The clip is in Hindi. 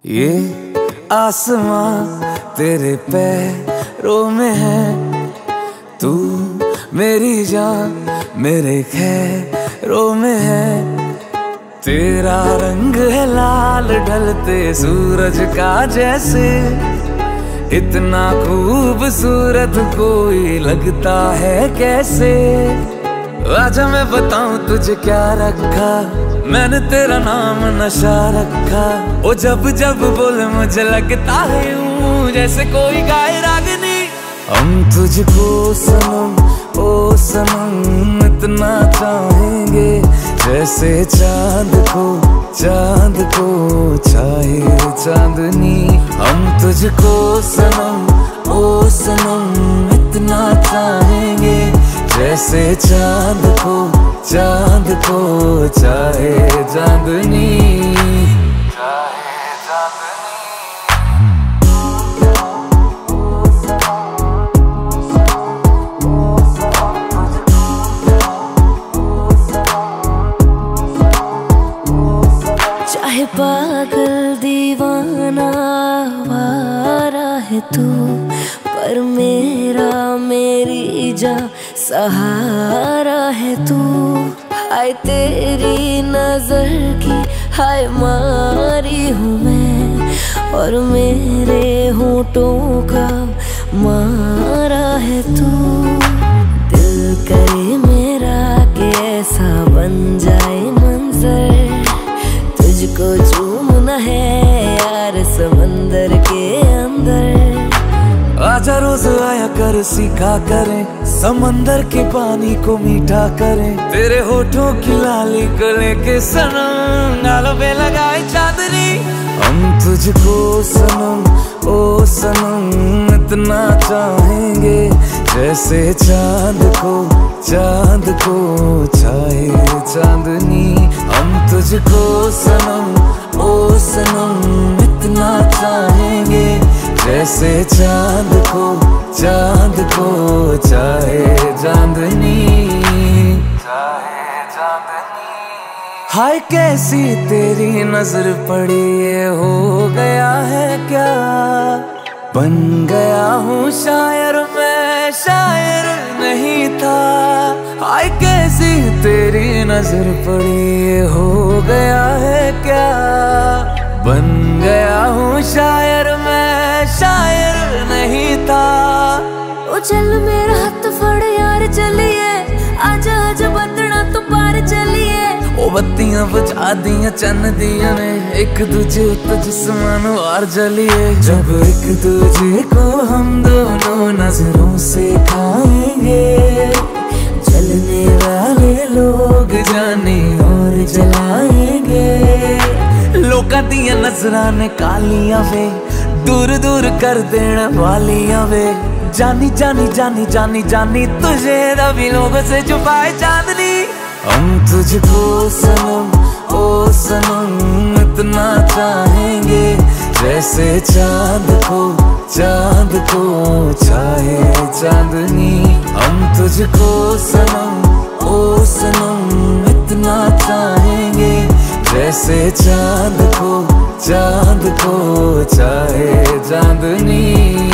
ये आसमां तेरे पैरों में है, तू मेरी जान मेरे खैरों में है। तेरा रंग है लाल ढलते सूरज का जैसे, इतना खूबसूरत कोई लगता है कैसे। आजा मैं बताऊं तुझे क्या रखा, मैंने तेरा नाम नशा रखा। ओ जब जब बोले मुझे लगता है यूं जैसे कोई गाए रागनी। हम तुझको सनम ओ सनम इतना चाहेंगे, जैसे चांद को चाहे चांदनी। हम तुझको सनम ओ सनम इतना चाहेंगे, जैसे चांद को चाहे चांदनी। चाहे पागल दीवाना वारा है तू, पर मेरी जा सहारा है तू। हाय तेरी नजर की हाय मारी हूँ मैं, और मेरे होठों का मारा है तू। दिल करे मेरा कि ऐसा बन जाए मंजर, तुझको चूमना है यार समंदर के अंदर। आजा रोज आया कर सीखा करें, समंदर के पानी को मीठा करें। तेरे होठों की लाली को लेके सनम गालों पे लगाए चांदनी। हम तुझको सनम ओ सनम इतना चाहेंगे, जैसे चांद को चाहे चांदनी। हम तुझको सनम ओ सनम इतना चाहेंगे, जैसे चांद को चाहे चांदनी। हाय कैसी तेरी नजर पड़ी, ये हो गया है क्या। बन गया हूँ शायर मैं, शायर नहीं था। हाय कैसी तेरी नजर पड़ी, ये हो गया है क्या। बन गया हूँ शायर मैं, शायर नहीं था। ओ चल मेरा हाथ फड़ यार चलिए, आजा आजा बंदना तू पार चलिए। ओ बत्तियां बुझा दियां चन्न दिया ने, एक दूजे तो जिस्मान और जलिए। जब एक दूजे को हम दोनों नजरों से खाएंगे, जलने वाले लोग जाने और जलाएंगे। लोकां दियां नजरां ने कालियां वे, दूर दूर कर देने वालियां वे। जानी जानी जानी जानी जानी तुझे रवि लोगों से छुपाए चांदनी। हम तुझको सनम ओ सनम इतना चाहेंगे, जैसे चांद को चाहे चांदनी। हम तुझको सनम ओ सनम इतना चाहेंगे, जैसे चांद को चाहे चांदनी।